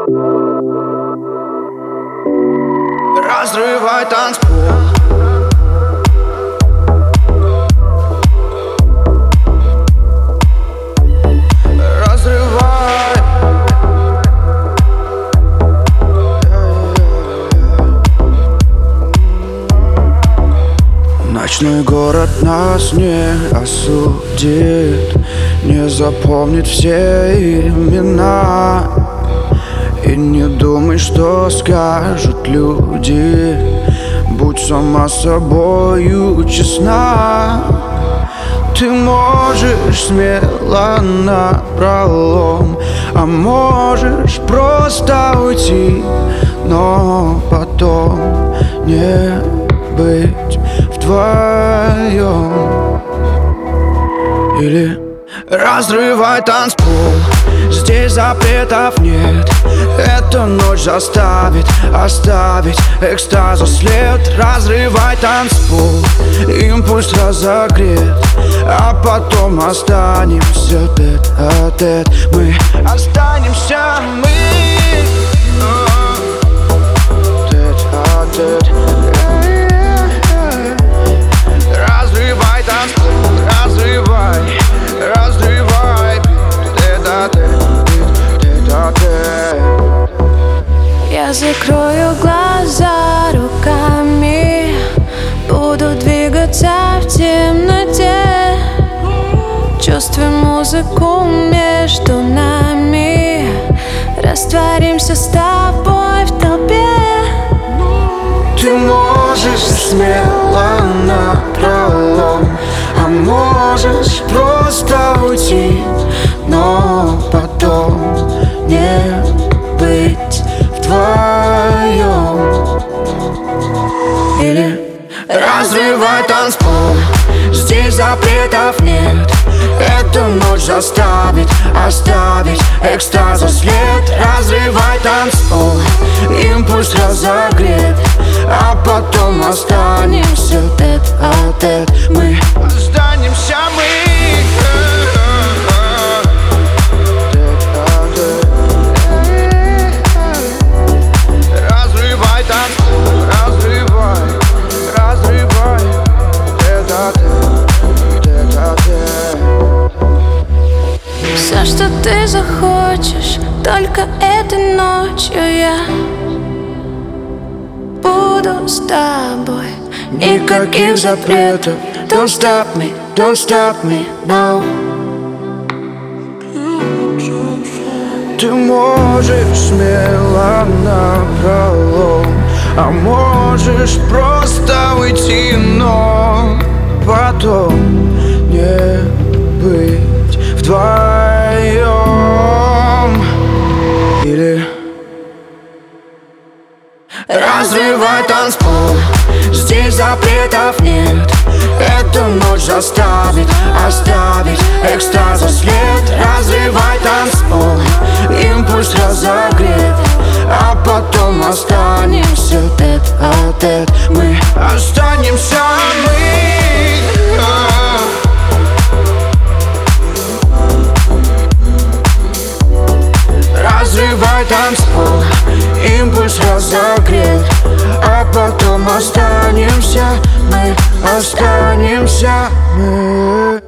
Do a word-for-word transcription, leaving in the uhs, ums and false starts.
Разрывай танцпол. Разрывай. Ночной город нас не осудит, не запомнит все имена. И не думай, что скажут люди. Будь сама собою честна. Ты можешь смело напролом, а можешь просто уйти, но потом не быть вдвоем. Или разрывай танцпол. Здесь запретов нет. Эта ночь заставит оставить экстаза след. Разрывай танцпол, импульс разогрет, а потом останемся тет-а-тет. Мы останемся, мы тет-а-тет. Разрывай танцпол, разрывай, разрывай. Я закрою глаза руками, буду двигаться в темноте. Чувствуй музыку между нами, растворимся с тобой в толпе. Ты можешь смело напролом, а можешь просто уйти, но потом не быть вдвоем. Или разрывай танцпол. Здесь запретов нет. Эта ночь заставит оставить экстаза след. Разрывай танцпол, импульс разогрет, а потом останемся тет-а-тет. Мы останемся, мы все, что ты захочешь, только этой ночью я буду с тобой. никаких запретов. Don't stop me, don't stop me, no. Ты можешь смело напролом, а можешь просто уйти, но потом не быть вдвоем. Или разрывай танцпол. Здесь запретов нет. Эта ночь заставит оставить экстаза след. Разрывай танцпол, импульс разогрет, а потом останемся тет-а-тет. Мы останемся, мы разрывай танцпол, импульс разогрет, а потом останемся, мы останемся, мы.